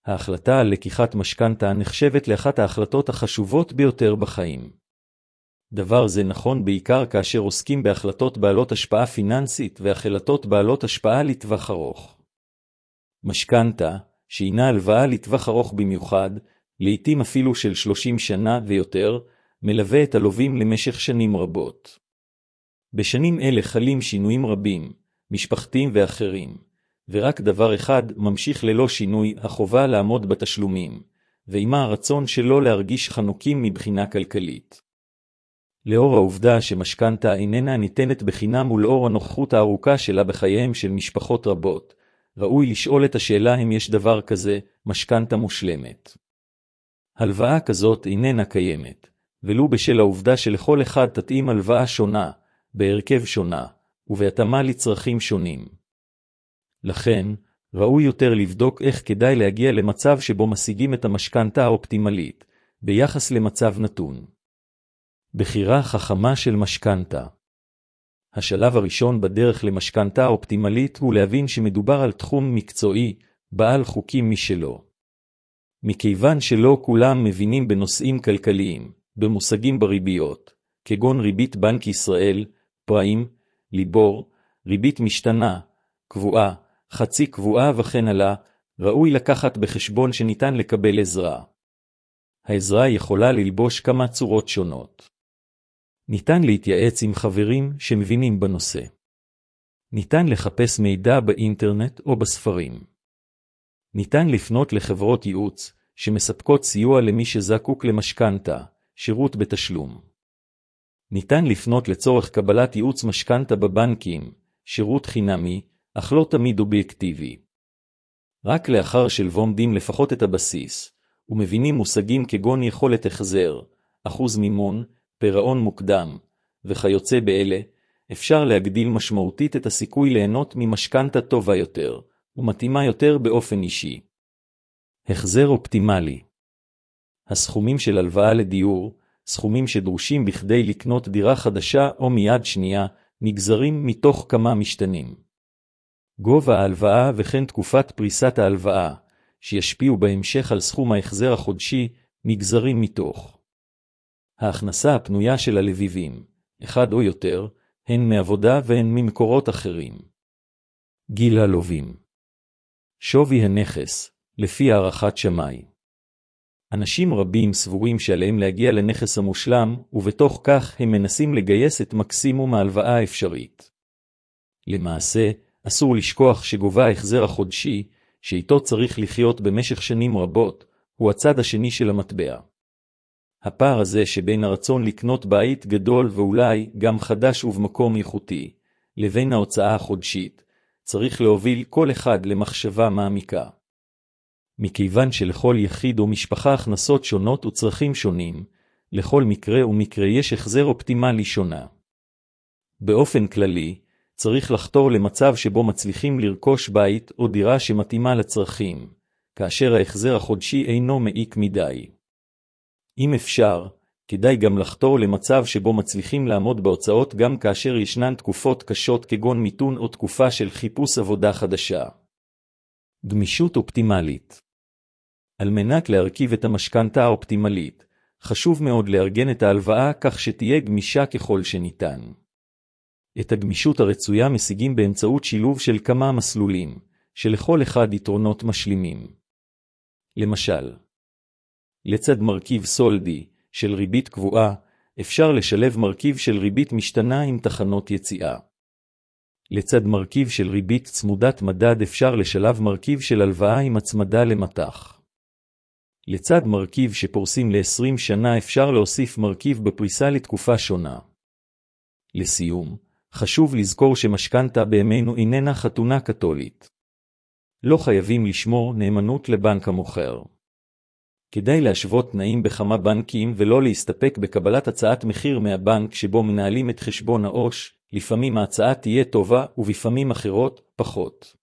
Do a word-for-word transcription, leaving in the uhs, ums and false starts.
ההחלטה על לקיחת משכנתה נחשבת לאחת ההחלטות החשובות ביותר בחיים. דבר זה נכון בעיקר כאשר עוסקים בהחלטות בעלות השפעה פיננסית והחלטות בעלות השפעה לטווח ארוך. משכנתה, שהינה הלוואה לטווח ארוך במיוחד, לעתים אפילו של שלושים שנה ויותר, מלווה את הלווים למשך שנים רבות. בשנים אלה חלים שינויים רבים, משפחתיים ואחרים, ורק דבר אחד ממשיך ללא שינוי, החובה לעמוד בתשלומים, ועימה הרצון שלא להרגיש חנוקים מבחינה כלכלית. לאור העובדה שמשכנתה איננה ניתנת בחינם ולאור הנוכחות הארוכה שלה בחייהם של משפחות רבות, ראוי לשאול את השאלה אם יש דבר כזה, משכנתה מושלמת. הלוואה כזאת איננה קיימת, ולו בשל העובדה שלכל אחד תתאים הלוואה שונה, בהרכב שונה, ובהתאמה לצרכים שונים. לכן, ראוי יותר לבדוק איך כדאי להגיע למצב שבו משיגים את המשכנתה האופטימלית, ביחס למצב נתון. בחירה חכמה של משכנתה. השלב הראשון בדרך למשכנתה האופטימלית הוא להבין שמדובר על תחום מקצועי, בעל חוקים משלו. מכיוון שלא כולם מבינים בנושאים כלכליים, במושגים בריביות, כגון ריבית בנק ישראל, פריים, ליבור, ריבית משתנה, קבועה, חצי קבועה וכן הלאה, ראוי לקחת בחשבון שניתן לקבל עזרה. העזרה יכולה ללבוש כמה צורות שונות. ניתן להתייעץ עם חברים שמבינים בנושא. ניתן לחפש מידע באינטרנט או בספרים. ניתן לפנות לחברות ייעוץ שמספקות סיוע למי שזקוק למשכנתה, שירות בתשלום. ניתן לפנות לצורך קבלת ייעוץ משכנתה בבנקים, שירות חינמי, אך לא תמיד אובייקטיבי. רק לאחר שלומדים לפחות את הבסיס, ומבינים מושגים כגון יכולת החזר, אחוז מימון, פירעון מוקדם, וכיוצא באלה, אפשר להגדיל משמעותית את הסיכוי ליהנות ממשכנתה טובה יותר, ומתאימה יותר באופן אישי. החזר אופטימלי. הסכומים של הלוואה לדיור, סכומים שדרושים בכדי לקנות דירה חדשה או מיד שנייה, נגזרים מתוך כמה משתנים. גובה ההלוואה וכן תקופת פריסת ההלוואה, שישפיעו בהמשך על סכום ההחזר החודשי, נגזרים מתוך. ההכנסה הפנויה של הלווים, אחד או יותר, הן מעבודה והן ממקורות אחרים. גיל הלווים. שווי הנכס, לפי הערכת שמאי. אנשים רבים סבורים שעליהם להגיע לנכס המושלם, ובתוך כך הם מנסים לגייס את מקסימום ההלוואה האפשרית. למעשה, אסור לשכוח שגובה ההחזר החודשי, שאיתו צריך לחיות במשך שנים רבות, הוא הצד השני של המטבע. הפער הזה שבין הרצון לקנות בית גדול ואולי גם חדש ובמקום איכותי, לבין ההוצאה החודשית, צריך להוביל כל אחד למחשבה מעמיקה. מכיוון שלכל יחיד או משפחה הכנסות שונות וצרכים שונים, לכל מקרה ומקרה יש החזר אופטימלי שונה. באופן כללי, צריך לחתור למצב שבו מצליחים לרכוש בית או דירה שמתאימה לצרכים, כאשר ההחזר החודשי אינו מעיק מדי. אם אפשר, כדאי גם לחתור למצב שבו מצליחים לעמוד בהוצאות גם כאשר ישנן תקופות קשות כגון מיתון או תקופה של חיפוש עבודה חדשה. גמישות אופטימלית. על מנת להרכיב את המשכנתה האופטימלית, חשוב מאוד לארגן את ההלוואה כך שתהיה גמישה ככל שניתן. את הגמישות הרצויה משיגים באמצעות שילוב של כמה מסלולים, שלכל אחד יתרונות משלימים. למשל, לצד מרכיב סולדי, של ריבית קבועה, אפשר לשלב מרכיב של ריבית משתנה עם תחנות יציאה. לצד מרכיב של ריבית צמודת מדד אפשר לשלב מרכיב של הלוואה עם הצמדה למטח. לצד מרכיב שפורסים ל-עשרים שנה אפשר להוסיף מרכיב בפריסה לתקופה שונה. לסיום, חשוב לזכור שמשכנתה בימינו איננה חתונה קתולית. לא חייבים לשמור נאמנות לבנק המוכר. כדאי להשוות תנאים בכמה בנקים ולא להסתפק בקבלת הצעת מחיר מהבנק שבו מנהלים את חשבון העו"ש, לפעמים ההצעה תהיה טובה ובפעמים אחרות פחות.